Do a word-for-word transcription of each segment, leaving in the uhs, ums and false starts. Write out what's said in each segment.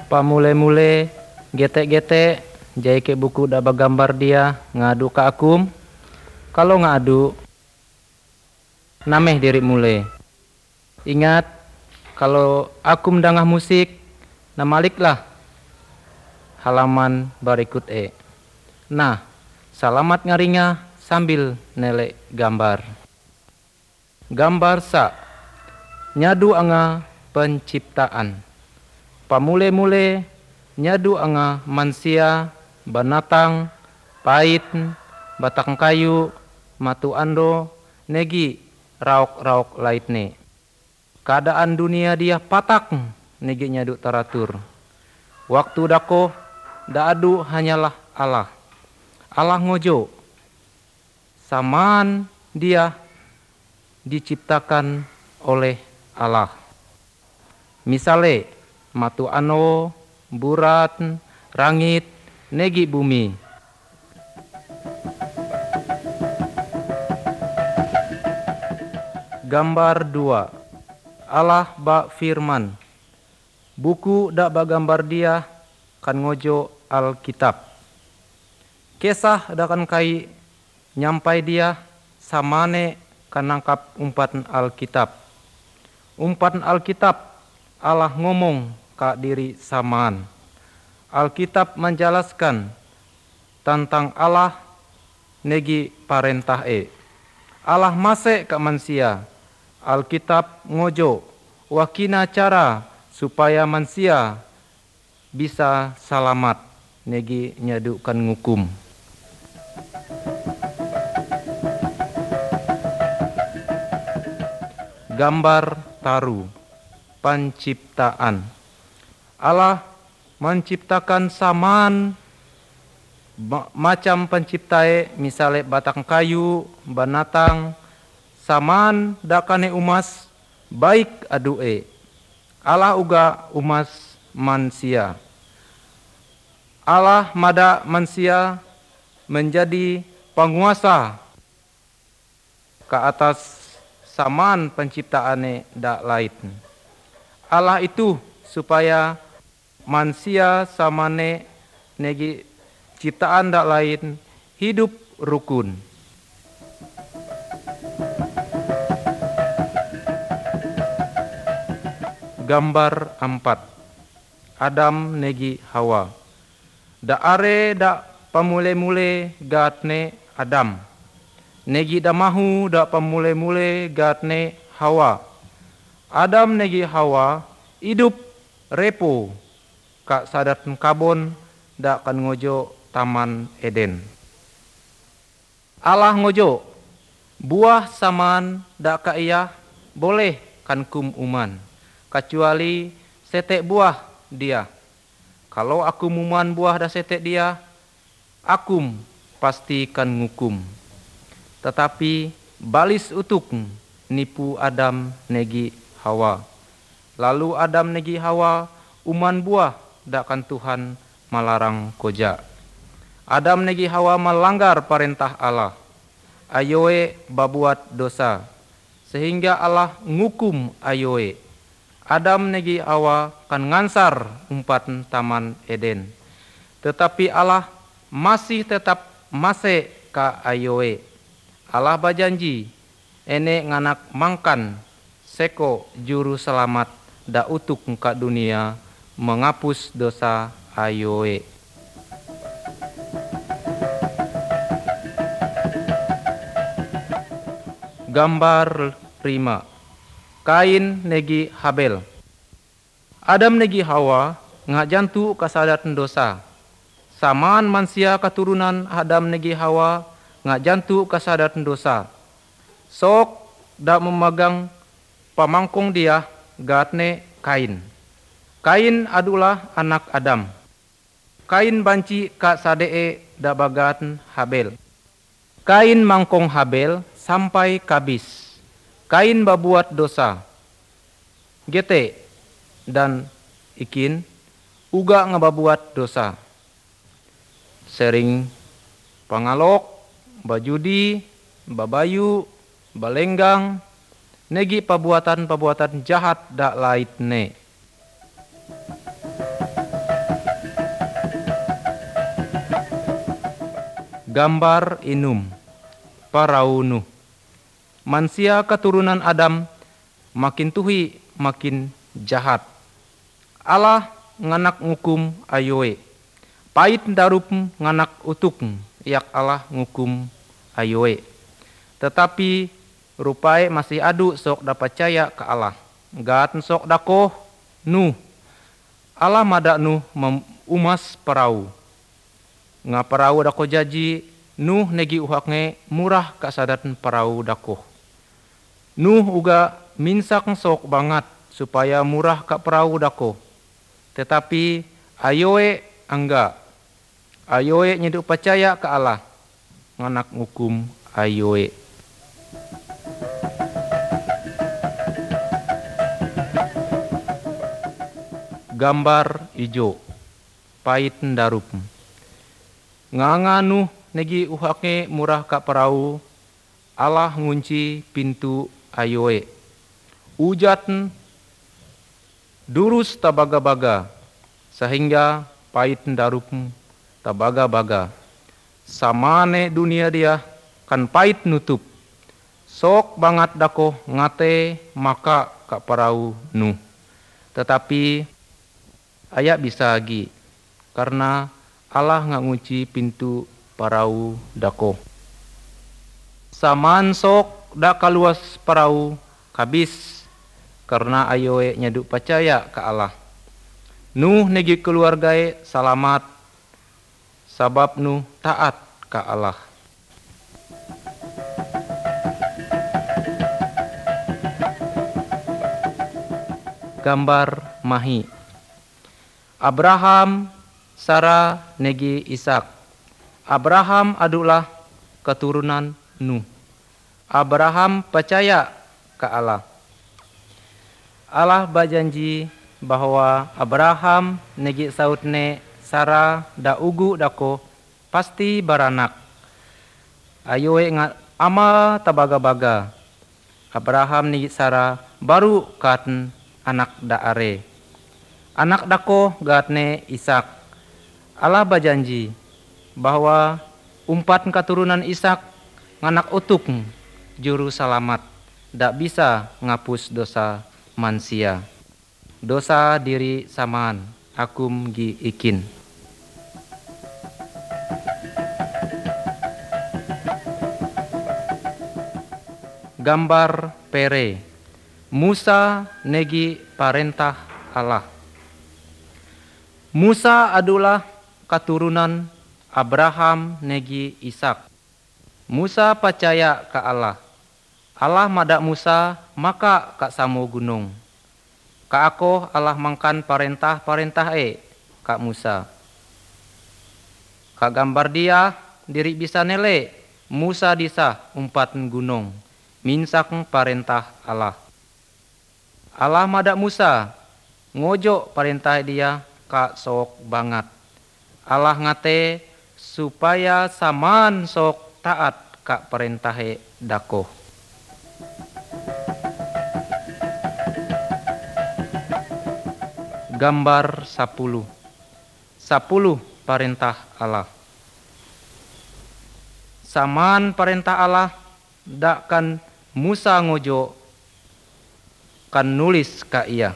Pamule-mule gete-gete jai ke buku da bagambar dia ngadu ka akum. Kalau ngadu nameh diri mule. Ingat kalau akum dangah musik namaliklah halaman berikut e. Nah, salamat ngaringa sambil nelek gambar. Gambar sa nyadu anga penciptaan. Pamule-mule nyadu anga mansia, banatang, pait, batang kayu, matu ando, negi rauk-rauk laitne. Keadaan dunia dia patak negi nyadu taratur. Waktu dako daadu hanyalah Allah. Allah ngojo. Samaan dia diciptakan oleh Allah. Misale matu ano, burat, rangit, negi bumi. Gambar dua. Allah ba firman. Buku dak bagambar dia kan ngojo Alkitab. Kisah dakan kai nyampai dia samane kan nangkap umpan Alkitab. Umpan Alkitab Allah ngomong ka diri samaan. Alkitab menjelaskan tentang Allah negi parentah e. Allah mase ka manusia. Alkitab ngojo wakina cara supaya manusia bisa selamat negi nyadukan ngukum. Gambar taru penciptaan. Allah menciptakan samaan ma- macam penciptae misale batang kayu, banatang, samaan dakane umas baik adue. Allah uga umas manusia. Allah mada manusia menjadi penguasa ke atas samaan penciptaane dak lain. Allah itu supaya manusia samane negi ciptaan dak lain hidup rukun. Gambar empat. Adam negi Hawa. Da are da pamule-mule gatne Adam. Negi da mahu da pamule-mule gatne Hawa. Adam negi Hawa hidup repo ka sadat kabon da kan ngojo taman Eden. Allah ngojo buah saman da ka iya boleh kan kum uman kecuali setek buah dia. Kalau aku muman buah da setek dia, akum pasti kan ngukum. Tetapi balis utuk nipu Adam negi Hawa. Lalu Adam negi Hawa uman buah dakkan Tuhan malarang koja. Adam negi Hawa melanggar perintah Allah. Ayoe babuat dosa. Sehingga Allah ngukum ayoe. Adam negi Hawa kan ngansar umpat taman Eden. Tetapi Allah masih tetap mase ka ayoe. Allah bajanji ene nganak mangkan seko juru selamat da utuk ka dunia menghapus dosa ayoe. Gambar lima. Kain negi Habel. Adam negi Hawa ngak jantu kasadatan dosa. Samaan manusia keturunan Adam negi Hawa ngak jantu kasadatan dosa. Sok dak memegang pamangkong dia gatne Kain. Kain adalah anak Adam. Kain banci ka sadee dak bagat Habel. Kain mangkong Habel sampai kabis. Kain babuat dosa. Gete dan ikin uga ngababuat dosa. Sering pangalok, bajudi, babayu, balenggang, negi pabuatan-pabuatan jahat dak laitne. Gambar inum parau Nuh. Manusia keturunan Adam makin tuhi makin jahat. Allah nganak ngukum ayoe. Pait darup nganak utuk yak Allah ngukum ayoe. Tetapi rupai masih adu sok dapat percaya ke Allah. Gat sok dakoh Nuh. Allah madak Nuh umas parau. Nga parau dako jaji Nuh negi uhaknge murah kasadat parau dakoh. Nuh uga minsak sok banget supaya murah ka perahu dako. Tetapi ayoe angga. Ayoe nyeduk percaya ke Allah. Nganak ngukum ayoe. Gambar ijo pait darup. Nganga Nuh negi uhake murah ka perahu. Allah ngunci pintu ayoe. Ujat durus tabaga-baga sehingga pait darup tabaga-baga. Samane dunia dia kan pait nutup. Sok banget dako ngate maka ka perahu Nuh. Tetapi ayak bisa lagi karena Allah ngunci pintu perahu dako. Saman sok dak kaluas perahu kabis karena ayoe nyaduk percaya ke Allah. Nuh negi keluargae salamat sabab Nuh taat ke Allah. Gambar mahi. Abraham, Sarah negi Ishak. Abraham adalah keturunan Nuh. Abraham percaya ke Allah. Allah berjanji bahwa Abraham negi sautne Sarah da ugu dako pasti baranak. Ayoe ngat ama tabaga-baga. Abraham negi Sarah baru katen anak da are. Anak dako gatne Ishak. Allah berjanji bahwa umpat keturunan Ishak nganak utuk juru selamat, dak bisa ngapus dosa mansia. Dosa diri samaan, akum gi ikin. Gambar pere. Musa negi parentah Allah. Musa adalah keturunan Abraham negi Ishak. Musa percaya ke Allah. Allah madak Musa maka kak samo gunung. Ka ako Allah mangkan parentah-parentah e kak Musa. Kak gambar dia diri bisa nele Musa disah umpat gunung. Minsak parentah Allah. Allah madak Musa ngojo parentah dia kak sok banget. Allah ngate supaya saman sok taat kak perintahe dako. Gambar sepuluh. Sepuluh perintah Allah. Saman perintah Allah dak kan Musa ngojo kan nulis ka iya.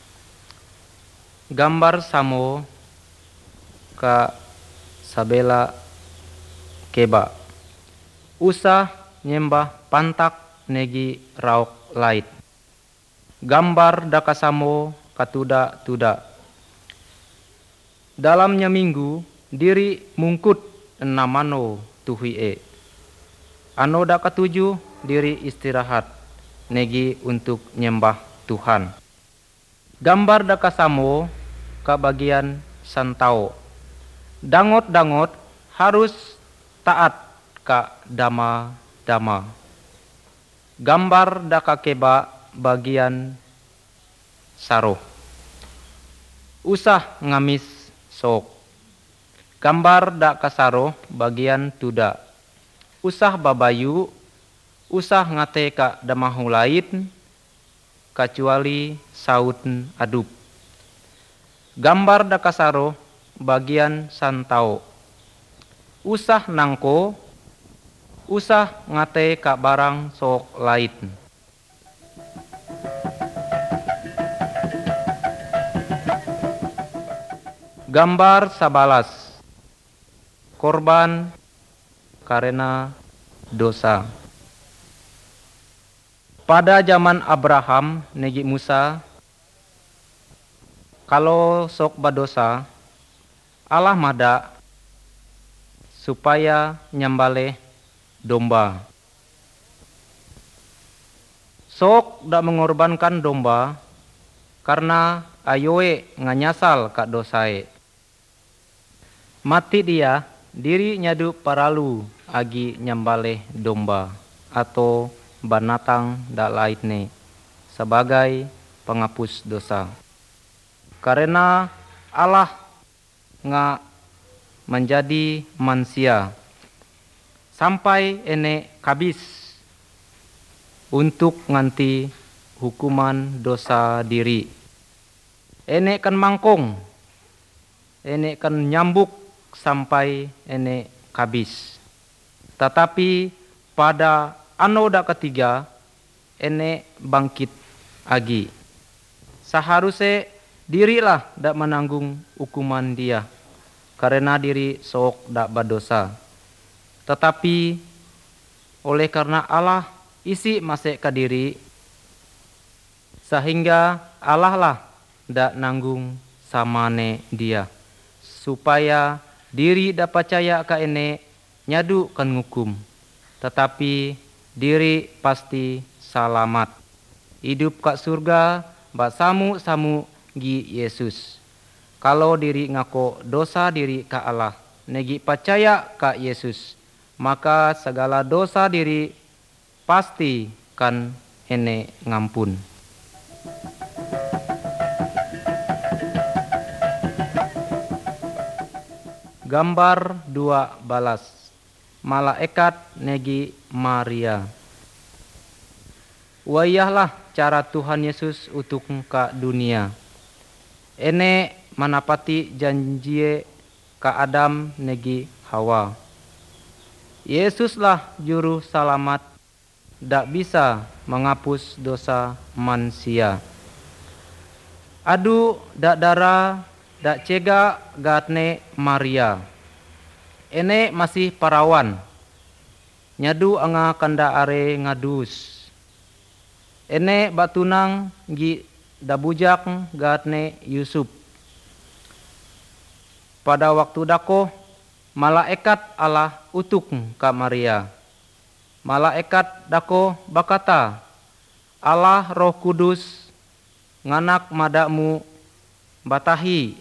Gambar samo ka sabela keba. Usah nyembah pantak negi rauk lait. Gambar dakasamo katuda-tuda. Dalamnya minggu diri mungkut enamano tuhi e. Ano dakatuju diri istirahat negi untuk nyembah Tuhan. Gambar dakasamo ka bagian santau. Dangot-dangot harus taat ka dama-dama. Gambar dakakeba bagian saro. Usah ngamis sok. Gambar dakasaro bagian tuda. Usah babayu. Usah ngate ka damahu lain kecuali saut adup. Gambar dakasaro bagian santau. usah nangko, usah ngate ka barang sok lain. Gambar sabalas, korban karena dosa. Pada zaman Abraham negi Musa, kalau sok badosa, Allah mada supaya nyambale domba. Sok dak mengorbankan domba karena ayoe nganyasal ka dosae. Mati dia, diri nyadu paralu agi nyambale domba atau banatang dak lainne sebagai penghapus dosa. Karena Allah nga menjadi manusia sampai ene kabis untuk nganti hukuman dosa diri. Ene kan mangkong, ene kan nyambuk sampai ene kabis. Tetapi pada anoda ketiga ene bangkit agi. Seharusnya dirilah dak menanggung hukuman dia karena diri sok dak berdosa. Tetapi oleh karena Allah isi masih ke diri, sehingga Allah lah dak nanggung samane dia, supaya diri dak percaya ka ene nyadu kan ngukum, tetapi diri pasti selamat hidup ka surga basamu-samu gi Yesus. Kalau diri ngako dosa diri ka Allah, negi percaya ka Yesus, maka segala dosa diri pasti kan ene ngampun. Gambar dua balas, malaikat negi Maria. Wayahlah cara Tuhan Yesus untuk ka dunia. Ene manapati janjie ka Adam negi Hawa. Yesuslah juru selamat, dak bisa menghapus dosa manusia. Adu dak darah dak cega gatne Maria. Ene masih parawan. Nyadu anga kanda are ngadus. Ene batunang gi dabujak gatne Yusuf. Pada waktu dako malaikat Allah utuk ka Maria. Malaikat dako bakata, Allah Roh Kudus nganak madamu batahi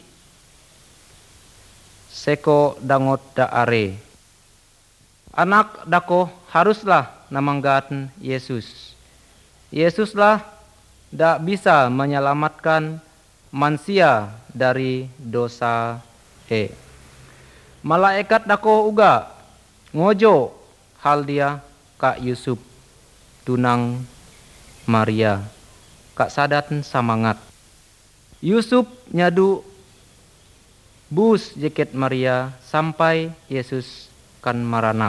seko dangot daare. Anak dako haruslah namanggan Yesus. Yesuslah dak bisa menyelamatkan manusia dari dosa e. Malaikat dako uga ngojo hal dia ka Yusuf tunang Maria, kak sadat samangat. Yusuf nyadu bus jeket Maria sampai Yesus kan maranak.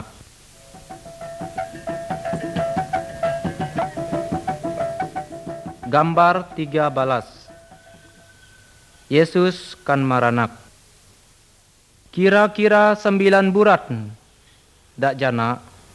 Gambar tiga balas. Yesus kan maranak. Kira-kira sembilan burat dak jana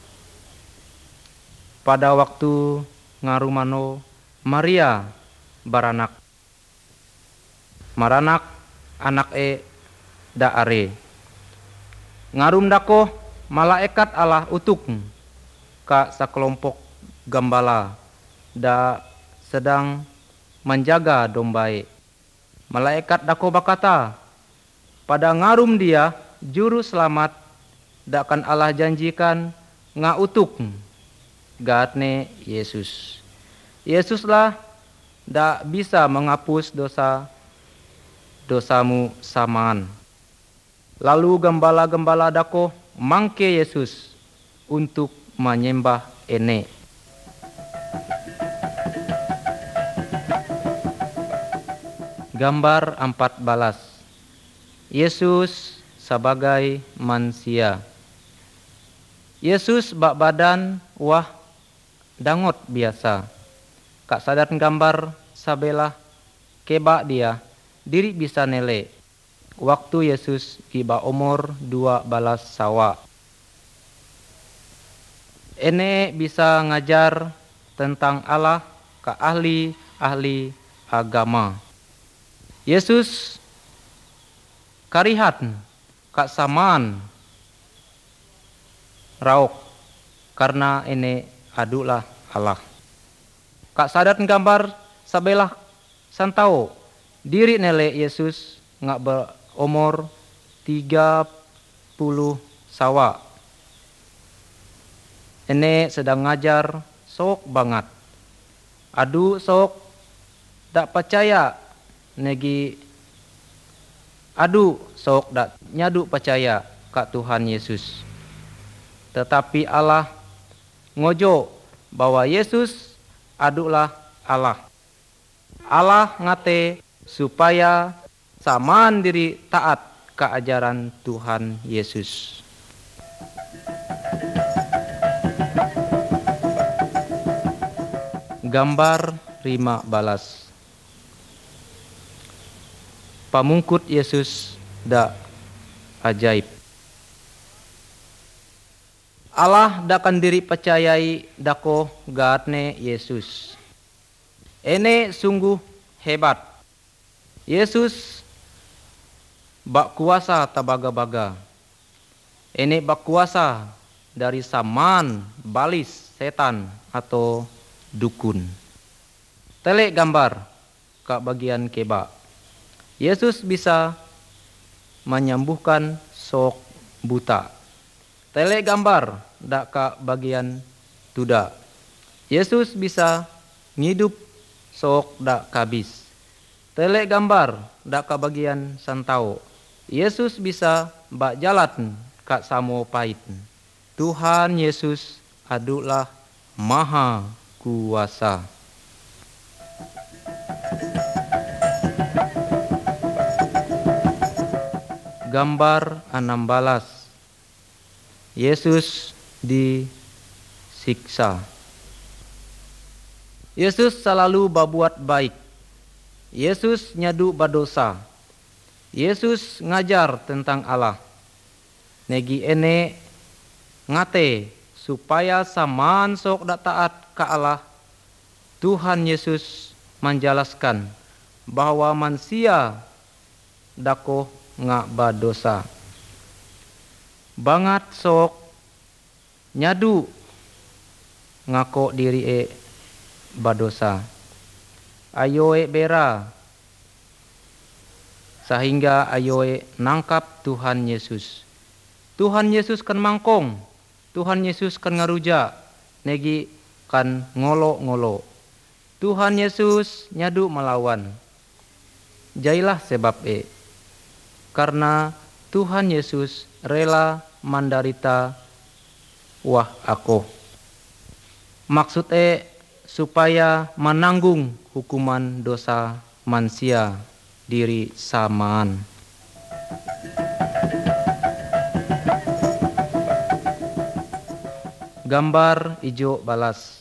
pada waktu ngarumano Maria baranak. Maranak anak e dak are. Ngarum dako malaikat Allah utuk ka sakelompok gembala da sedang menjaga dombae. Malaikat dako bakata, pada ngarum dia juru selamat dakkan Allah janjikan ngautuk gatne Yesus. Yesuslah dak bisa menghapus dosa dosamu samaan. Lalu gembala-gembala dako mangke Yesus untuk menyembah ene. Gambar empat balas. Yesus sebagai manusia. Yesus bak badan wah dangot biasa. Kak sadar gambar sabelah kebak dia diri bisa nele. Waktu Yesus kiba umur dua balas sawa. Ene bisa ngajar tentang Allah ke ahli-ahli agama. Yesus karihat kak samaan rauk karena ini adulah Allah. Kak sadar gambar sabelah santau diri nele Yesus ngak berumur tiga puluh sawa. Ini sedang ngajar sok banget. Adu sok dak percaya negi adu sok dak nyadu percaya kak Tuhan Yesus. Tetapi Allah ngojo bahwa Yesus adulah Allah. Allah ngate supaya samaan diri taat ke ajaran Tuhan Yesus. Gambar lima balas. Pamungkut Yesus da ajaib. Allah dakan diri percayai dako gatne Yesus. Ene sungguh hebat. Yesus bak kuasa tabaga-baga. Ene bak kuasa dari saman balis setan atau dukun. Telek gambar ke bagian keba. Yesus bisa menyembuhkan sok buta. Telek gambar dak ke bagian tuda. Yesus bisa ngidup sok dak kabis. Telek gambar dak ke bagian santau. Yesus bisa bak jalan kak samo pait. Tuhan Yesus adalah maha kuasa. Gambar enam belas. Yesus disiksa. Yesus selalu berbuat baik. Yesus nyadu berdosa. Yesus ngajar tentang Allah. Negi ene ngate supaya saman sok dak taat ke Allah. Tuhan Yesus menjelaskan bahwa manusia dako ngak berdosa. Bangat sok nyadu ngako diri e berdosa. Ayo e bera sehingga ayo e nangkap Tuhan Yesus. Tuhan Yesus kan mangkong, Tuhan Yesus kan ngaruja, negi kan ngolo-ngolo. Tuhan Yesus nyadu melawan. Jailah sebab e. Karena Tuhan Yesus rela menderita wah aku. Maksud e supaya menanggung hukuman dosa manusia diri samaan. Gambar ijo balas.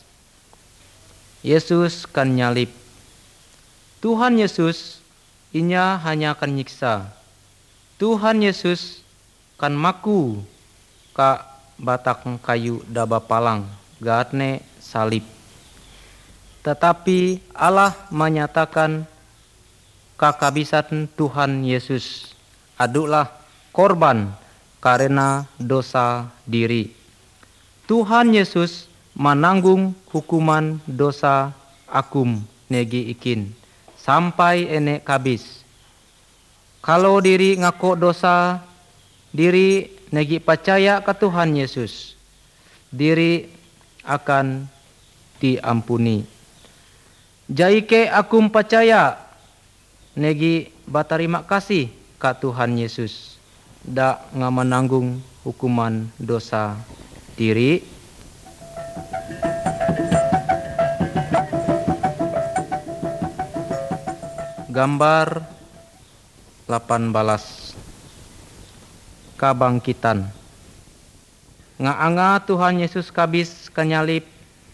Yesus kan nyalip. Tuhan Yesus inya hanya kan nyiksa. Tuhan Yesus kan maku ka batak kayu daba palang gatne salib. Tetapi Allah menyatakan kakabisan Tuhan Yesus adalah korban karena dosa diri. Tuhan Yesus menanggung hukuman dosa akum negi ikin sampai enek kabis. Kalau diri ngaku dosa, diri negi percaya ke Tuhan Yesus, diri akan diampuni. Jaike akum percaya negi berterima kasih ke Tuhan Yesus, dak ngamananggung hukuman dosa diri. Gambar delapan belas. Kabangkitan. Nga-anga Tuhan Yesus kabis kanyalip,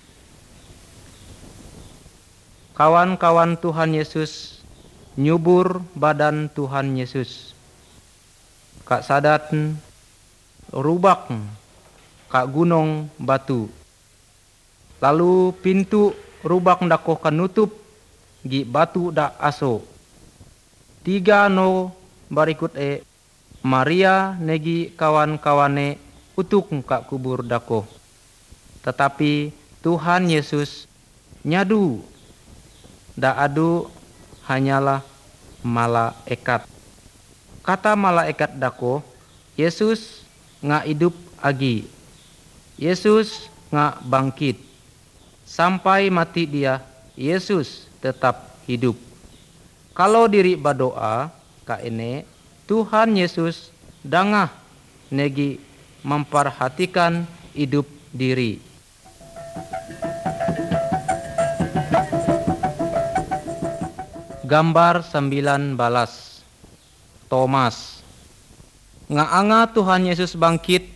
kawan-kawan Tuhan Yesus nyubur badan Tuhan Yesus. Kak sadat rubak kak gunung batu. Lalu pintu rubak dakoh kanutup gi batu dak aso. Tiga no barikut e Maria negi kawan-kawane utuk kak kubur dakoh. Tetapi Tuhan Yesus nyadu dak adu hanyalah malaikat. Kata malaikat dakoh, Yesus nga hidup agi. Yesus nga bangkit. Sampai mati dia, Yesus tetap hidup. Kalau diri berdoa, ka ene Tuhan Yesus dangah negi memperhatikan hidup diri. Gambar sembilan balas. Thomas. Nga-anga Tuhan Yesus bangkit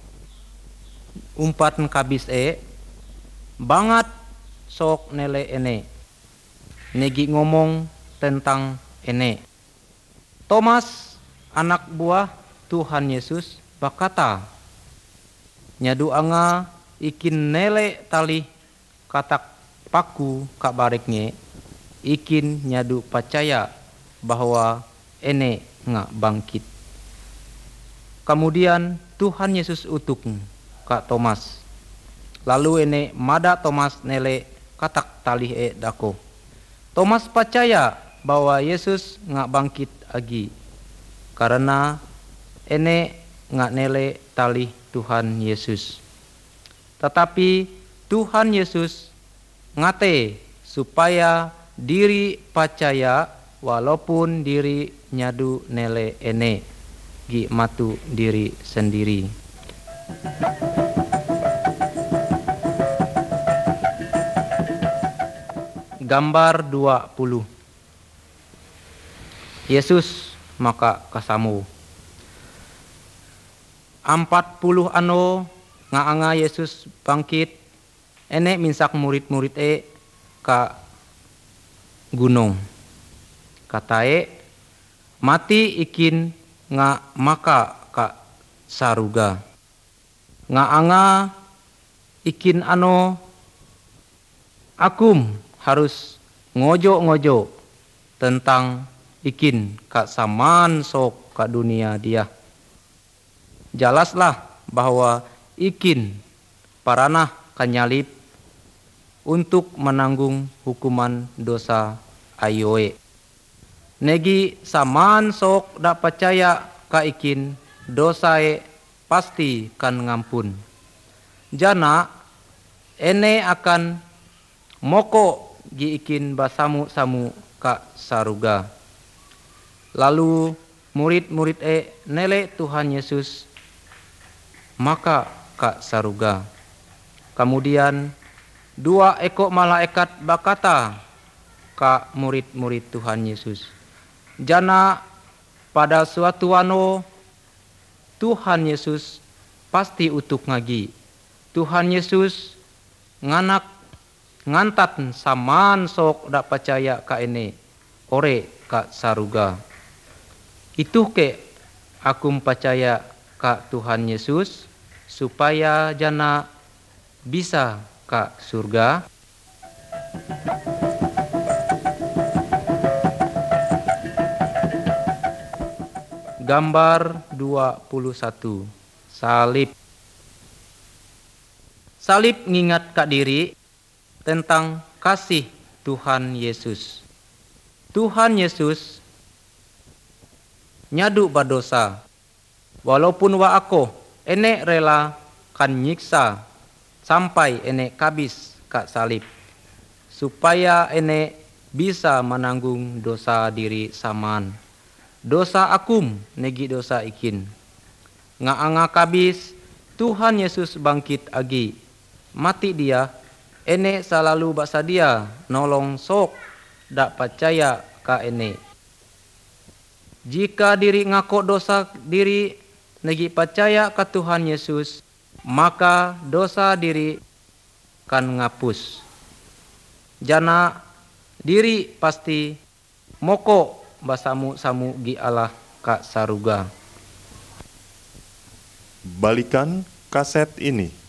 umpat kabis e banget sok nele ene. Negi ngomong tentang ene. Thomas, anak buah Tuhan Yesus, berkata, nyadu anga ikin nele tali katak paku kabareknya, ikin nyadu percaya bahwa ene nga bangkit. Kemudian Tuhan Yesus utuk Kak Thomas. Lalu ene mada Thomas nele katak tali e dako. Thomas percaya bahwa Yesus nga bangkit agi. Karena ene nga nele tali Tuhan Yesus. Tetapi Tuhan Yesus ngate supaya diri percaya walaupun diri nyadu nele ene gi matu diri sendiri. Gambar dua puluh. Yesus maka kasamu. Empat puluh ano nga-anga Yesus bangkit, ene minsak murid-murid e ka gunung. Katae mati ikin nga maka ka saruga. Nga anga ikin ano akum harus ngojo-ngojo tentang ikin ka saman sok ka dunia dia. Jelaslah bahwa ikin paranah kanyalip untuk menanggung hukuman dosa ayoe. Negi saman sok dak percaya ka ikin dosae pasti kan ngampun. Jana ene akan moko gi ikin basamu-samu ka saruga. Lalu murid-murid e nele Tuhan Yesus maka ka saruga. Kemudian dua ekor malaikat berkata ka murid-murid Tuhan Yesus, jana pada suatu wano Tuhan Yesus pasti utuk ngagi. Tuhan Yesus nganak ngantat saman sok dak percaya ka ene ore ka saruga. Itu ke aku percaya ka Tuhan Yesus supaya jana bisa ka surga. Gambar dua puluh satu. Salib. Salib ngingat kak diri tentang kasih Tuhan Yesus. Tuhan Yesus nyadu badosa. Walaupun wa ako ene rela kan nyiksa sampai ene kabis kak salib. Supaya ene bisa menanggung dosa diri saman. Dosa akum negi dosa ikin. Nga-anga kabis Tuhan Yesus bangkit agi. Mati dia ene selalu basadia nolong sok dak percaya ka ene. Jika diri ngako dosa diri negi percaya ka Tuhan Yesus, maka dosa diri kan ngapus. Jana diri pasti moko basamu samu gi Allah ka saruga. Balikan kaset ini.